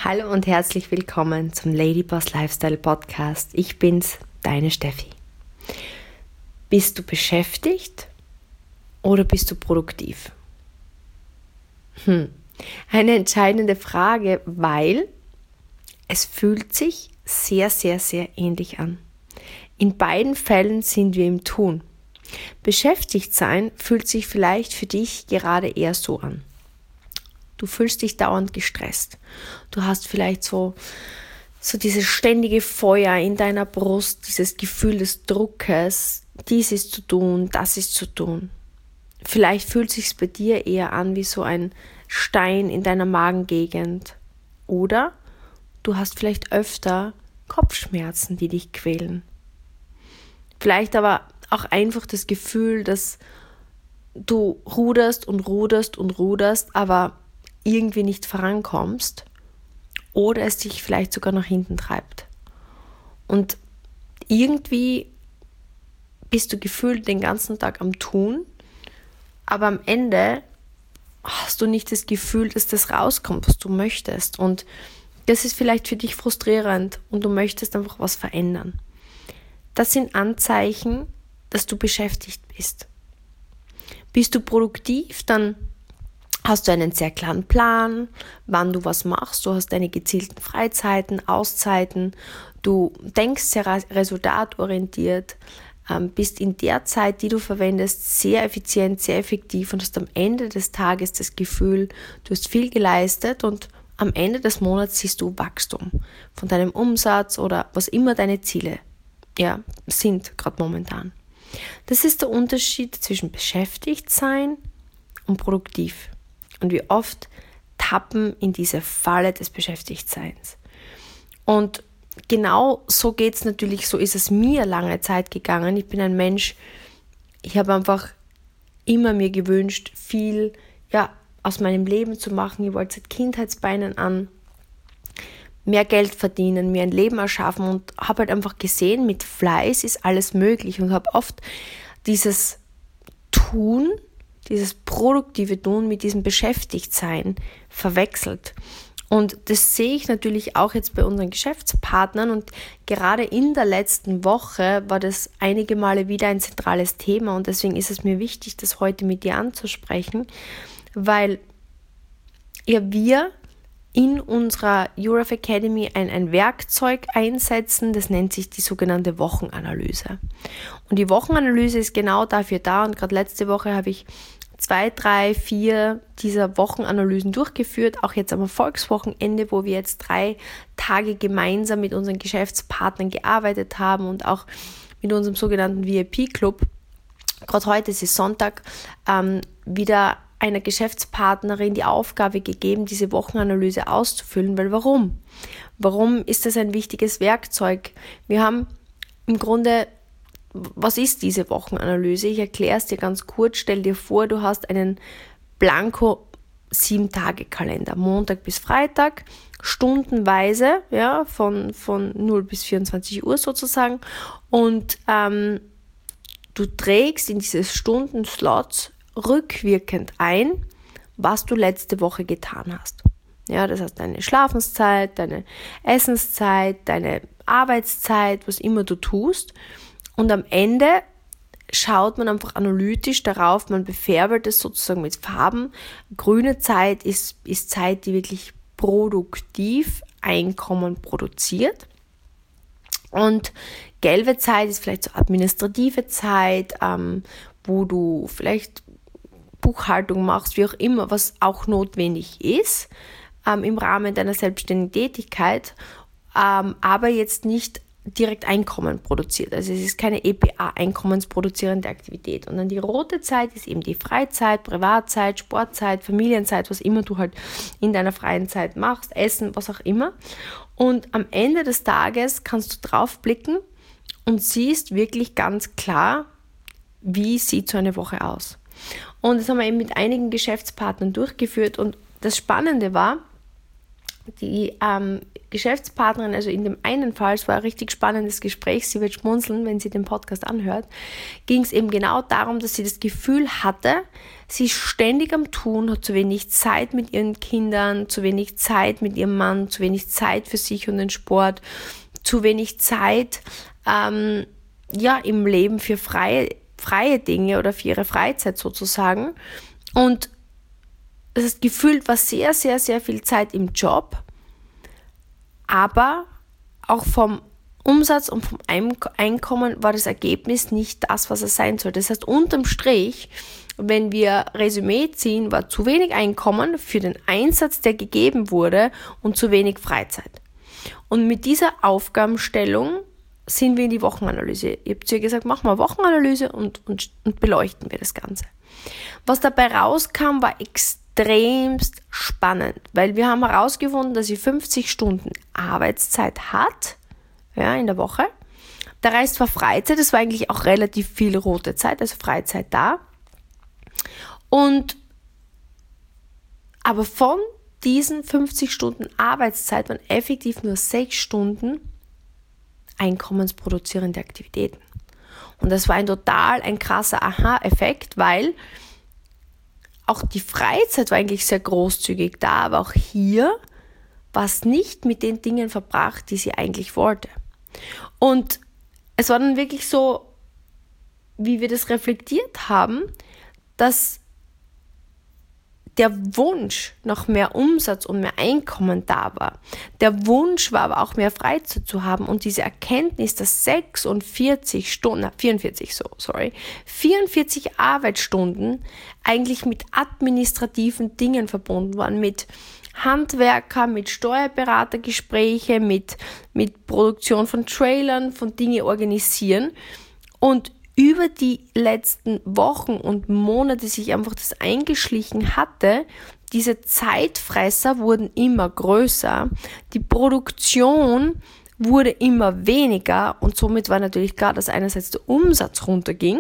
Hallo und herzlich willkommen zum Ladyboss Lifestyle Podcast. Ich bin's, deine Steffi. Bist du beschäftigt oder bist du produktiv? Eine entscheidende Frage, weil es fühlt sich sehr, sehr, sehr ähnlich an. In beiden Fällen sind wir im Tun. Beschäftigt sein fühlt sich vielleicht für dich gerade eher so an. Du fühlst dich dauernd gestresst. Du hast vielleicht so dieses ständige Feuer in deiner Brust, dieses Gefühl des Druckes, dies ist zu tun, das ist zu tun. Vielleicht fühlt es sich bei dir eher an wie so ein Stein in deiner Magengegend. Oder du hast vielleicht öfter Kopfschmerzen, die dich quälen. Vielleicht aber auch einfach das Gefühl, dass du ruderst, aber irgendwie nicht vorankommst oder es dich vielleicht sogar nach hinten treibt. Und irgendwie bist du gefühlt den ganzen Tag am Tun, aber am Ende hast du nicht das Gefühl, dass das rauskommt, was du möchtest. Und das ist vielleicht für dich frustrierend und du möchtest einfach was verändern. Das sind Anzeichen, dass du beschäftigt bist. Bist du produktiv, dann hast du einen sehr klaren Plan, wann du was machst. Du hast deine gezielten Freizeiten, Auszeiten. Du denkst sehr resultatorientiert, bist in der Zeit, die du verwendest, sehr effizient, sehr effektiv und hast am Ende des Tages das Gefühl, du hast viel geleistet und am Ende des Monats siehst du Wachstum von deinem Umsatz oder was immer deine Ziele sind gerade momentan. Das ist der Unterschied zwischen beschäftigt sein und produktiv. Und wie oft tappen in diese Falle des Beschäftigtseins. Und genau so geht's natürlich, so ist es mir lange Zeit gegangen. Ich bin ein Mensch, ich habe einfach immer mir gewünscht, viel aus meinem Leben zu machen. Ich wollte seit Kindheitsbeinen an mehr Geld verdienen, mir ein Leben erschaffen und habe halt einfach gesehen, mit Fleiß ist alles möglich und habe oft dieses Tun, dieses produktive Tun mit diesem Beschäftigtsein verwechselt. Und das sehe ich natürlich auch jetzt bei unseren Geschäftspartnern und gerade in der letzten Woche war das einige Male wieder ein zentrales Thema und deswegen ist es mir wichtig, das heute mit dir anzusprechen, weil wir in unserer URF Academy ein Werkzeug einsetzen, das nennt sich die sogenannte Wochenanalyse. Und die Wochenanalyse ist genau dafür da und gerade letzte Woche habe ich 2, 3, 4 dieser Wochenanalysen durchgeführt, auch jetzt am Erfolgswochenende, wo wir jetzt 3 Tage gemeinsam mit unseren Geschäftspartnern gearbeitet haben und auch mit unserem sogenannten VIP-Club. Gerade heute, es ist Sonntag, wieder einer Geschäftspartnerin die Aufgabe gegeben, diese Wochenanalyse auszufüllen, weil warum? Warum ist das ein wichtiges Werkzeug? Wir haben im Grunde, was ist diese Wochenanalyse? Ich erkläre es dir ganz kurz. Stell dir vor, du hast einen Blanko 7-Tage-Kalender, Montag bis Freitag, stundenweise, von 0 bis 24 Uhr sozusagen und du trägst in diese Stundenslots rückwirkend ein, was du letzte Woche getan hast. Ja, das heißt deine Schlafenszeit, deine Essenszeit, deine Arbeitszeit, was immer du tust. Und am Ende schaut man einfach analytisch darauf, man befärbelt es sozusagen mit Farben. Grüne Zeit ist Zeit, die wirklich produktiv Einkommen produziert. Und gelbe Zeit ist vielleicht so administrative Zeit, wo du vielleicht Buchhaltung machst, wie auch immer, was auch notwendig ist im Rahmen deiner selbstständigen Tätigkeit, aber jetzt nicht direkt Einkommen produziert. Also es ist keine EPA, einkommensproduzierende Aktivität. Und dann die rote Zeit ist eben die Freizeit, Privatzeit, Sportzeit, Familienzeit, was immer du halt in deiner freien Zeit machst, Essen, was auch immer. Und am Ende des Tages kannst du drauf blicken und siehst wirklich ganz klar, wie sieht so eine Woche aus. Und das haben wir eben mit einigen Geschäftspartnern durchgeführt und das Spannende war, die Geschäftspartnerin, also in dem einen Fall, es war ein richtig spannendes Gespräch, sie wird schmunzeln, wenn sie den Podcast anhört, ging es eben genau darum, dass sie das Gefühl hatte, sie ist ständig am Tun, hat zu wenig Zeit mit ihren Kindern, zu wenig Zeit mit ihrem Mann, zu wenig Zeit für sich und den Sport, zu wenig Zeit im Leben für freie Dinge oder für ihre Freizeit sozusagen. Und das heißt, gefühlt war sehr, sehr, sehr viel Zeit im Job, aber auch vom Umsatz und vom Einkommen war das Ergebnis nicht das, was es sein soll. Das heißt, unterm Strich, wenn wir Resümee ziehen, war zu wenig Einkommen für den Einsatz, der gegeben wurde, und zu wenig Freizeit. Und mit dieser Aufgabenstellung sind wir in die Wochenanalyse. Ich habe zu ihr gesagt, machen wir eine Wochenanalyse und beleuchten wir das Ganze. Was dabei rauskam, war extremst spannend, weil wir haben herausgefunden, dass sie 50 Stunden Arbeitszeit hat, in der Woche. Der Rest war Freizeit, es war eigentlich auch relativ viel rote Zeit, also Freizeit da. Aber von diesen 50 Stunden Arbeitszeit waren effektiv nur 6 Stunden einkommensproduzierende Aktivitäten. Und das war ein krasser Aha-Effekt, weil auch die Freizeit war eigentlich sehr großzügig da, aber auch hier war es nicht mit den Dingen verbracht, die sie eigentlich wollte. Und es war dann wirklich so, wie wir das reflektiert haben, dass der Wunsch nach mehr Umsatz und mehr Einkommen da war. Der Wunsch war aber auch mehr Freizeit zu haben und diese Erkenntnis, dass 44 Arbeitsstunden eigentlich mit administrativen Dingen verbunden waren, mit Handwerker, mit Steuerberatergespräche, mit Produktion von Trailern, von Dinge organisieren, und über die letzten Wochen und Monate sich einfach das eingeschlichen hatte, diese Zeitfresser wurden immer größer, die Produktion wurde immer weniger und somit war natürlich klar, dass einerseits der Umsatz runterging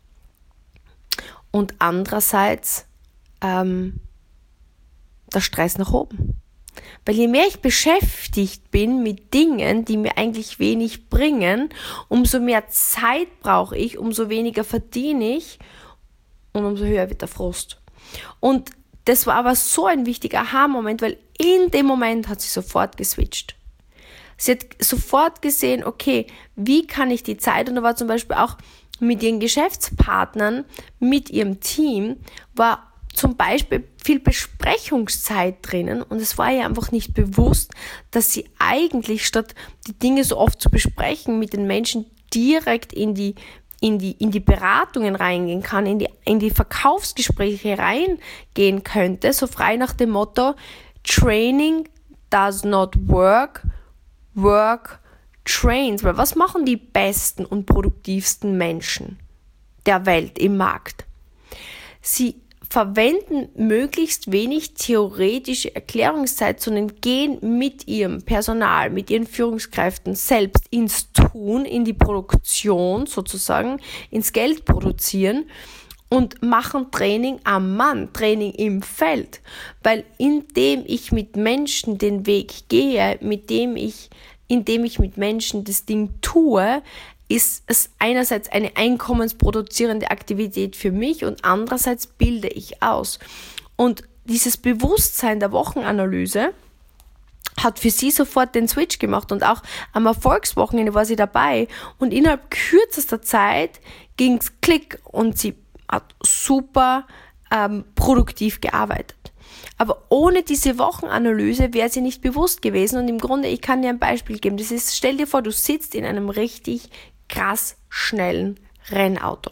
und andererseits der Stress nach oben. Weil je mehr ich beschäftigt bin mit Dingen, die mir eigentlich wenig bringen, umso mehr Zeit brauche ich, umso weniger verdiene ich und umso höher wird der Frust. Und das war aber so ein wichtiger Aha-Moment, weil in dem Moment hat sie sofort geswitcht. Sie hat sofort gesehen, okay, wie kann ich die Zeit, und da war zum Beispiel auch mit ihren Geschäftspartnern, mit ihrem Team, war zum Beispiel viel Besprechungszeit drinnen, und es war ihr einfach nicht bewusst, dass sie eigentlich, statt die Dinge so oft zu besprechen, mit den Menschen direkt in die Beratungen reingehen kann, in die Verkaufsgespräche reingehen könnte, so frei nach dem Motto: Training does not work, work trains. Weil was machen die besten und produktivsten Menschen der Welt im Markt? Sie verwenden möglichst wenig theoretische Erklärungszeit, sondern gehen mit ihrem Personal, mit ihren Führungskräften selbst ins Tun, in die Produktion sozusagen, ins Geld produzieren und machen Training am Mann, Training im Feld. Weil indem ich mit Menschen den Weg gehe, indem ich mit Menschen das Ding tue, ist es einerseits eine einkommensproduzierende Aktivität für mich und andererseits bilde ich aus. Und dieses Bewusstsein der Wochenanalyse hat für sie sofort den Switch gemacht, und auch am Erfolgswochenende war sie dabei und innerhalb kürzester Zeit ging's klick und sie hat super produktiv gearbeitet. Aber ohne diese Wochenanalyse wäre sie nicht bewusst gewesen, und im Grunde, ich kann dir ein Beispiel geben, das ist: Stell dir vor, du sitzt in einem richtig krass schnellen Rennauto.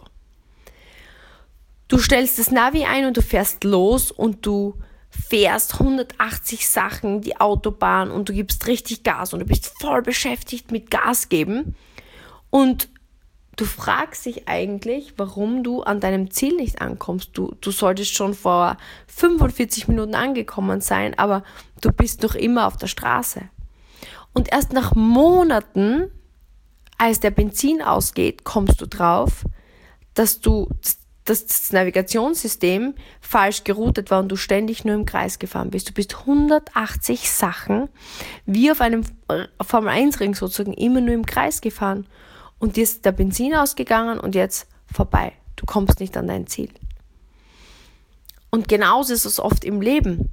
Du stellst das Navi ein und du fährst los und du fährst 180 Sachen die Autobahn und du gibst richtig Gas und du bist voll beschäftigt mit Gas geben, und du fragst dich eigentlich, warum du an deinem Ziel nicht ankommst. Du solltest schon vor 45 Minuten angekommen sein, aber du bist noch immer auf der Straße. Und erst nach Monaten, als der Benzin ausgeht, kommst du drauf, dass das Navigationssystem falsch geroutet war und du ständig nur im Kreis gefahren bist. Du bist 180 Sachen wie auf einem Formel-1-Ring sozusagen immer nur im Kreis gefahren. Und dir ist der Benzin ausgegangen und jetzt vorbei. Du kommst nicht an dein Ziel. Und genauso ist es oft im Leben.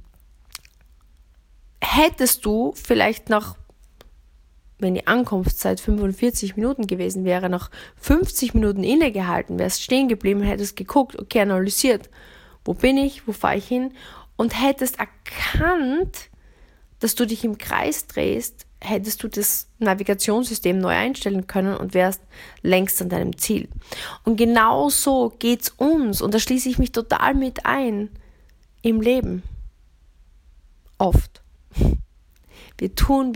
Hättest du vielleicht wenn die Ankunftszeit 45 Minuten gewesen wäre, nach 50 Minuten innegehalten, wärst stehen geblieben, hättest geguckt, okay, analysiert, wo bin ich, wo fahre ich hin und hättest erkannt, dass du dich im Kreis drehst, hättest du das Navigationssystem neu einstellen können und wärst längst an deinem Ziel. Und genau so geht's uns und da schließe ich mich total mit ein im Leben. Oft. Wir tun,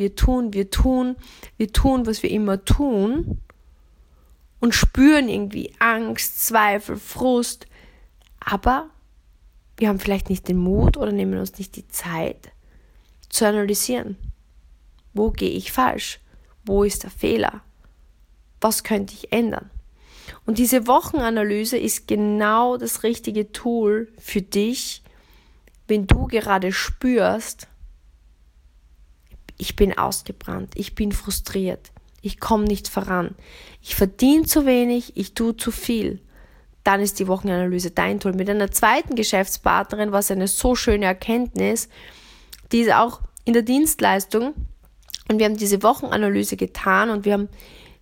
was wir immer tun und spüren irgendwie Angst, Zweifel, Frust, aber wir haben vielleicht nicht den Mut oder nehmen uns nicht die Zeit zu analysieren. Wo gehe ich falsch? Wo ist der Fehler? Was könnte ich ändern? Und diese Wochenanalyse ist genau das richtige Tool für dich, wenn du gerade spürst, ich bin ausgebrannt, ich bin frustriert, ich komme nicht voran, ich verdiene zu wenig, ich tue zu viel. Dann ist die Wochenanalyse dein Tool. Mit einer zweiten Geschäftspartnerin war es eine so schöne Erkenntnis, die ist auch in der Dienstleistung und wir haben diese Wochenanalyse getan und wir haben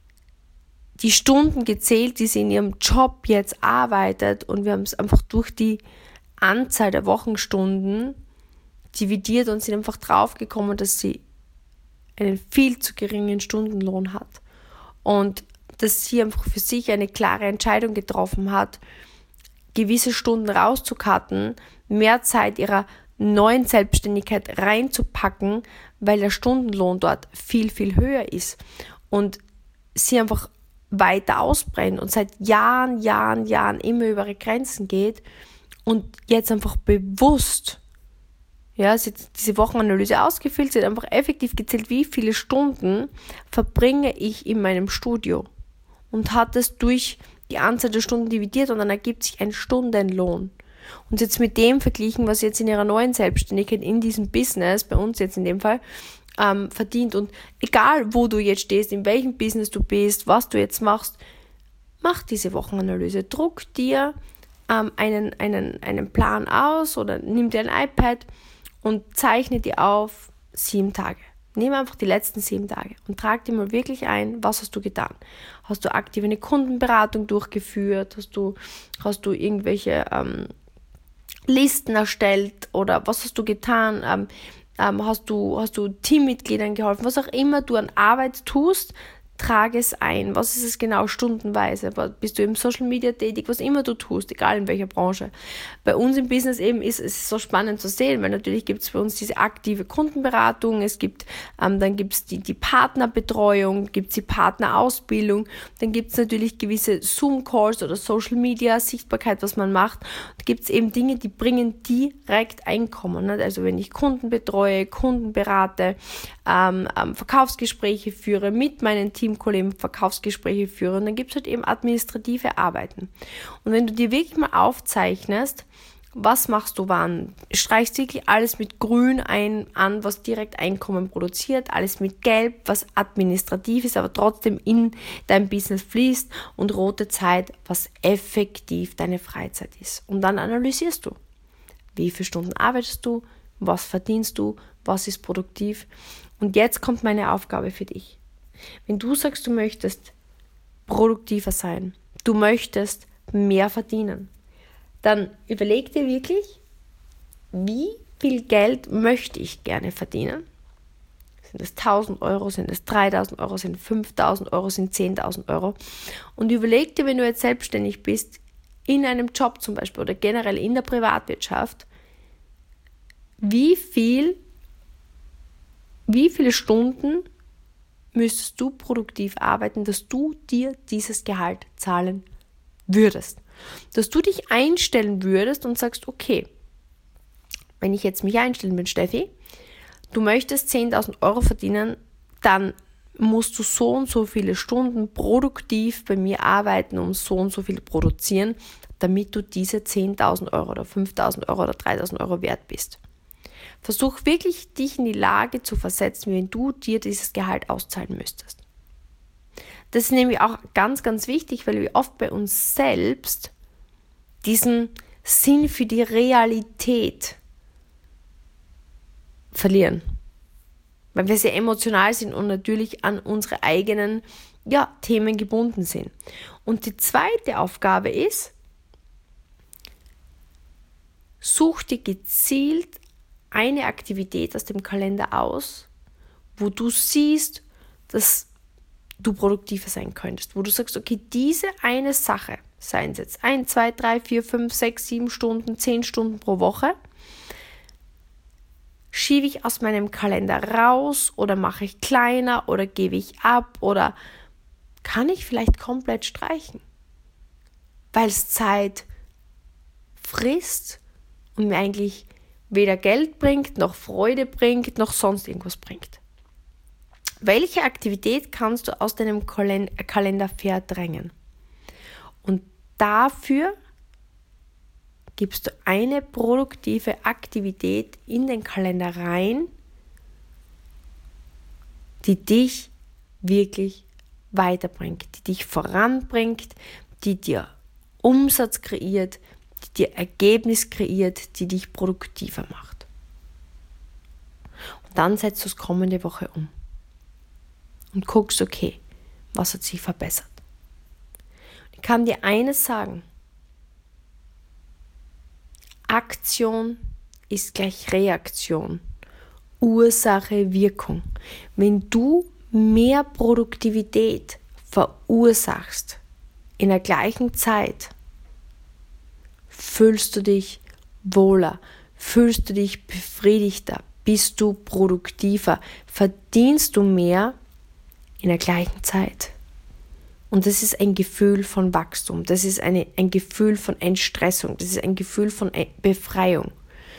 die Stunden gezählt, die sie in ihrem Job jetzt arbeitet und wir haben es einfach durch die Anzahl der Wochenstunden dividiert und sind einfach draufgekommen, dass sie einen viel zu geringen Stundenlohn hat und dass sie einfach für sich eine klare Entscheidung getroffen hat, gewisse Stunden rauszucutten, mehr Zeit ihrer neuen Selbstständigkeit reinzupacken, weil der Stundenlohn dort viel, viel höher ist und sie einfach weiter ausbrennt und seit Jahren immer über ihre Grenzen geht und jetzt einfach bewusst, sie hat diese Wochenanalyse ausgefüllt, sie hat einfach effektiv gezählt, wie viele Stunden verbringe ich in meinem Studio und hat es durch die Anzahl der Stunden dividiert und dann ergibt sich ein Stundenlohn. Und jetzt mit dem verglichen, was sie jetzt in ihrer neuen Selbstständigkeit in diesem Business, bei uns jetzt in dem Fall, verdient. Und egal, wo du jetzt stehst, in welchem Business du bist, was du jetzt machst, mach diese Wochenanalyse. Druck dir einen Plan aus oder nimm dir ein iPad und zeichne dir auf 7 Tage. Nimm einfach die letzten 7 Tage und trag dir mal wirklich ein, was hast du getan? Hast du aktiv eine Kundenberatung durchgeführt? Hast du irgendwelche Listen erstellt oder was hast du getan? Hast du Teammitgliedern geholfen? Was auch immer du an Arbeit tust, trage es ein. Was ist es genau stundenweise? Bist du im Social Media tätig? Was immer du tust, egal in welcher Branche. Bei uns im Business eben ist es so spannend zu sehen, weil natürlich gibt es bei uns diese aktive Kundenberatung, dann gibt es die Partnerbetreuung, gibt es die Partnerausbildung, dann gibt es natürlich gewisse Zoom-Calls oder Social Media Sichtbarkeit, was man macht. Da gibt es eben Dinge, die bringen direkt Einkommen. Nicht? Also wenn ich Kunden betreue, Kunden berate, Verkaufsgespräche führe, mit meinen Teamkollegen Verkaufsgespräche führe und dann gibt es halt eben administrative Arbeiten. Und wenn du dir wirklich mal aufzeichnest, was machst du wann, streichst wirklich alles mit Grün an, was direkt Einkommen produziert, alles mit Gelb, was administrativ ist, aber trotzdem in dein Business fließt und rote Zeit, was effektiv deine Freizeit ist. Und dann analysierst du, wie viele Stunden arbeitest du, was verdienst du, was ist produktiv. Und jetzt kommt meine Aufgabe für dich. Wenn du sagst, du möchtest produktiver sein, du möchtest mehr verdienen, dann überleg dir wirklich, wie viel Geld möchte ich gerne verdienen? Sind es 1.000 Euro, sind es 3.000 Euro, sind es 5.000 Euro, sind es 10.000 Euro? Und überleg dir, wenn du jetzt selbstständig bist, in einem Job zum Beispiel oder generell in der Privatwirtschaft, wie viele Stunden müsstest du produktiv arbeiten, dass du dir dieses Gehalt zahlen würdest. Dass du dich einstellen würdest und sagst, okay, wenn ich jetzt mich einstellen bin, Steffi, du möchtest 10.000 Euro verdienen, dann musst du so und so viele Stunden produktiv bei mir arbeiten und so viel produzieren, damit du diese 10.000 Euro oder 5.000 Euro oder 3.000 Euro wert bist. Versuch wirklich, dich in die Lage zu versetzen, wenn du dir dieses Gehalt auszahlen müsstest. Das ist nämlich auch ganz, ganz wichtig, weil wir oft bei uns selbst diesen Sinn für die Realität verlieren. Weil wir sehr emotional sind und natürlich an unsere eigenen Themen gebunden sind. Und die zweite Aufgabe ist, such dir gezielt eine Aktivität aus dem Kalender aus, wo du siehst, dass du produktiver sein könntest. Wo du sagst, okay, diese eine Sache, seien es jetzt 1, 2, 3, 4, 5, 6, 7 Stunden, 10 Stunden pro Woche, schiebe ich aus meinem Kalender raus oder mache ich kleiner oder gebe ich ab oder kann ich vielleicht komplett streichen, weil es Zeit frisst und mir eigentlich weder Geld bringt, noch Freude bringt, noch sonst irgendwas bringt. Welche Aktivität kannst du aus deinem Kalender verdrängen? Und dafür gibst du eine produktive Aktivität in den Kalender rein, die dich wirklich weiterbringt, die dich voranbringt, die dir Umsatz kreiert, die dir Ergebnis kreiert, die dich produktiver macht. Und dann setzt du es kommende Woche um und guckst, okay, was hat sich verbessert. Ich kann dir eines sagen: Aktion ist gleich Reaktion, Ursache, Wirkung. Wenn du mehr Produktivität verursachst in der gleichen Zeit, fühlst du dich wohler, fühlst du dich befriedigter, bist du produktiver, verdienst du mehr in der gleichen Zeit. Und das ist ein Gefühl von Wachstum, das ist ein Gefühl von Entstressung, das ist ein Gefühl von Befreiung.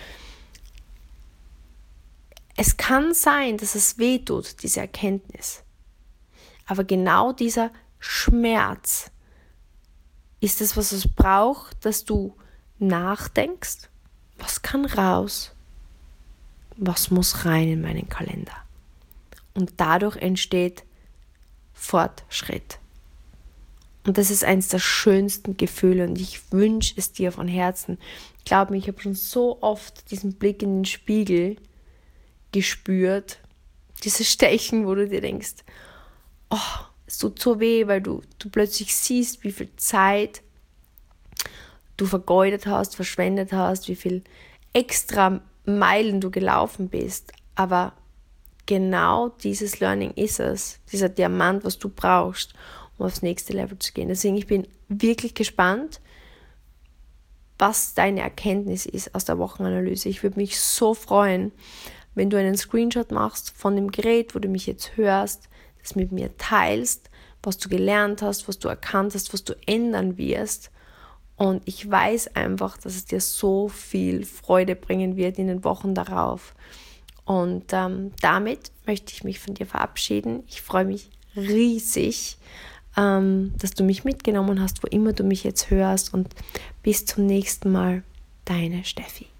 Es kann sein, dass es weh tut, diese Erkenntnis. Aber genau dieser Schmerz ist es, was es braucht, dass du nachdenkst, was kann raus, was muss rein in meinen Kalender. Und dadurch entsteht Fortschritt. Und das ist eines der schönsten Gefühle und ich wünsche es dir von Herzen. Glaub mir, ich habe schon so oft diesen Blick in den Spiegel gespürt, dieses Stechen, wo du dir denkst, oh, es tut so weh, weil du plötzlich siehst, wie viel Zeit du vergeudet hast, verschwendet hast, wie viel extra Meilen du gelaufen bist. Aber genau dieses Learning ist es, dieser Diamant, was du brauchst, um aufs nächste Level zu gehen. Deswegen, ich bin wirklich gespannt, was deine Erkenntnis ist aus der Wochenanalyse. Ich würde mich so freuen, wenn du einen Screenshot machst von dem Gerät, wo du mich jetzt hörst, das mit mir teilst, was du gelernt hast, was du erkannt hast, was du ändern wirst. Und ich weiß einfach, dass es dir so viel Freude bringen wird in den Wochen darauf. Und damit möchte ich mich von dir verabschieden. Ich freue mich riesig, dass du mich mitgenommen hast, wo immer du mich jetzt hörst. Und bis zum nächsten Mal, deine Steffi.